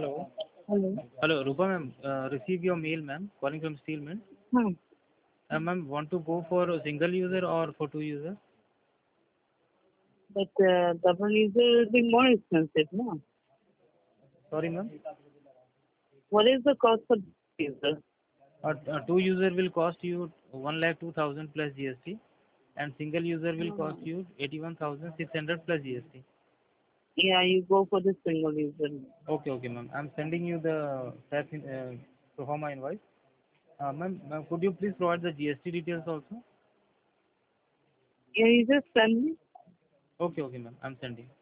Hello. Hello. Hello, Rupa ma'am. Receive your mail, ma'am. Calling from Steelman. Hmm. Ma'am, want to go for a single user or for two user? But double user will be more expensive, no? Sorry, ma'am. What is the cost for user? Two user will cost you 1,02,000 plus GST, and single user will cost Oh. you 81,600 plus GST. Yeah, you go for the single user. Okay, okay, ma'am. I'm sending you the pro forma invoice. Ma'am, could you please provide the GST details also? Yeah, you just send me. Okay, okay, ma'am. I'm sending.